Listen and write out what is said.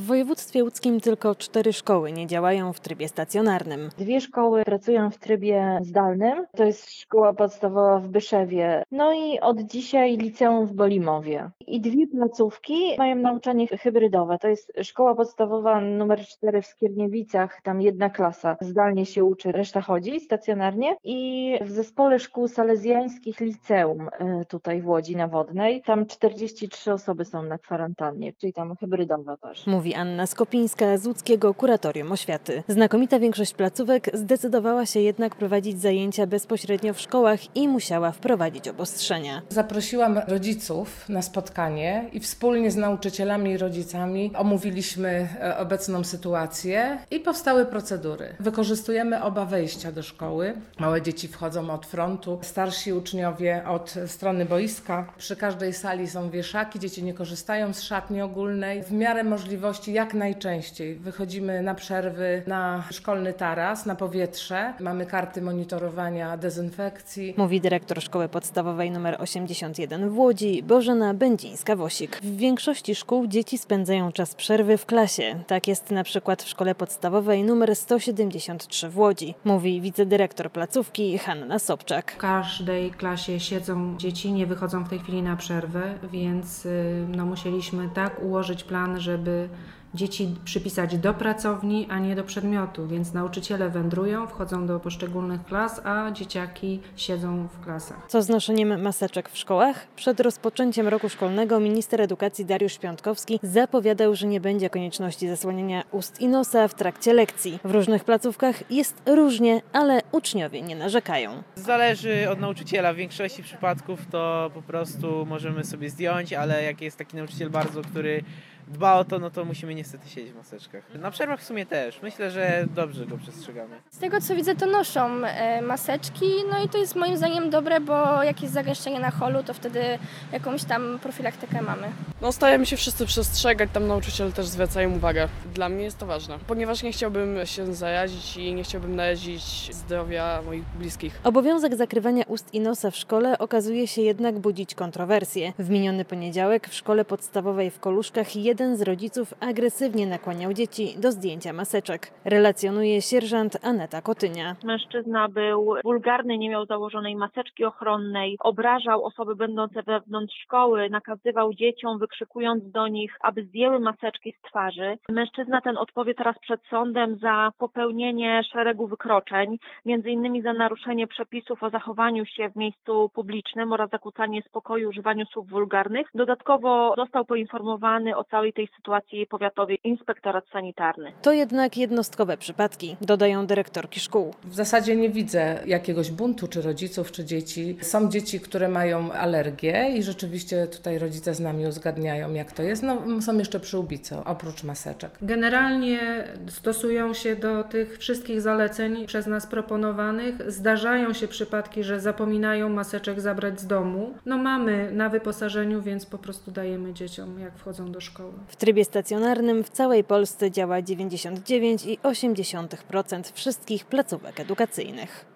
W województwie łódzkim tylko 4 szkoły nie działają w trybie stacjonarnym. 2 szkoły pracują w trybie zdalnym. To jest szkoła podstawowa w Byszewie, no i od dzisiaj liceum w Bolimowie. I 2 placówki mają nauczanie hybrydowe. To jest szkoła podstawowa numer 4 w Skierniewicach, tam 1 klasa zdalnie się uczy, reszta chodzi stacjonarnie. I w zespole szkół salezjańskich liceum tutaj w Łodzi na Wodnej, tam 43 osoby są na kwarantannie, czyli tam hybrydowa też. Mówi Anna Skopińska z Łódzkiego Kuratorium Oświaty. Znakomita większość placówek zdecydowała się jednak prowadzić zajęcia bezpośrednio w szkołach i musiała wprowadzić obostrzenia. Zaprosiłam rodziców na spotkanie i wspólnie z nauczycielami i rodzicami omówiliśmy obecną sytuację i powstały procedury. Wykorzystujemy oba wejścia do szkoły. Małe dzieci wchodzą od frontu, starsi uczniowie od strony boiska. Przy każdej sali są wieszaki, dzieci nie korzystają z szatni ogólnej. W miarę możliwości jak najczęściej wychodzimy na przerwy na szkolny taras, na powietrze. Mamy karty monitorowania dezynfekcji. Mówi dyrektor szkoły podstawowej nr 81 w Łodzi, Bożena Będzińska-Wosik. W większości szkół dzieci spędzają czas przerwy w klasie. Tak jest na przykład w szkole podstawowej nr 173 w Łodzi. Mówi wicedyrektor placówki Hanna Sobczak. W każdej klasie siedzą dzieci, nie wychodzą w tej chwili na przerwę, więc musieliśmy tak ułożyć plan, żeby dzieci przypisać do pracowni, a nie do przedmiotu, więc nauczyciele wędrują, wchodzą do poszczególnych klas, a dzieciaki siedzą w klasach. Co z noszeniem maseczek w szkołach? Przed rozpoczęciem roku szkolnego minister edukacji Dariusz Piontkowski zapowiadał, że nie będzie konieczności zasłaniania ust i nosa w trakcie lekcji. W różnych placówkach jest różnie, ale uczniowie nie narzekają. Zależy od nauczyciela. W większości przypadków to po prostu możemy sobie zdjąć, ale jak jest taki nauczyciel który dba o to, no to musimy niestety siedzieć w maseczkach. Na przerwach w sumie też. Myślę, że dobrze go przestrzegamy. Z tego co widzę, to noszą maseczki, no i to jest moim zdaniem dobre, bo jak jest zagęszczenie na holu, to wtedy jakąś tam profilaktykę mamy. No staramy się wszyscy przestrzegać, tam nauczyciele też zwracają uwagę. Dla mnie jest to ważne, ponieważ nie chciałbym się zarazić i nie chciałbym narazić zdrowia moich bliskich. Obowiązek zakrywania ust i nosa w szkole okazuje się jednak budzić kontrowersje. W miniony poniedziałek w szkole podstawowej w Koluszkach jeden z rodziców agresywnie nakłaniał dzieci do zdjęcia maseczek. Relacjonuje sierżant Aneta Kotynia. Mężczyzna był wulgarny, nie miał założonej maseczki ochronnej, obrażał osoby będące wewnątrz szkoły, nakazywał dzieciom, wykrzykując do nich, aby zdjęły maseczki z twarzy. Mężczyzna ten odpowie teraz przed sądem za popełnienie szeregu wykroczeń, m.in. za naruszenie przepisów o zachowaniu się w miejscu publicznym oraz zakłócanie spokoju, używaniu słów wulgarnych. Dodatkowo został poinformowany o całej tej sytuacji powiatowy inspektorat sanitarny. To jednak jednostkowe przypadki, dodają dyrektorki szkół. W zasadzie nie widzę jakiegoś buntu czy rodziców, czy dzieci. Są dzieci, które mają alergię i rzeczywiście tutaj rodzice z nami uzgadniają, jak to jest. No, są jeszcze przyłbice, oprócz maseczek. Generalnie stosują się do tych wszystkich zaleceń przez nas proponowanych. Zdarzają się przypadki, że zapominają maseczek zabrać z domu. No mamy na wyposażeniu, więc po prostu dajemy dzieciom, jak wchodzą do szkoły. W trybie stacjonarnym w całej Polsce działa 99,8% wszystkich placówek edukacyjnych.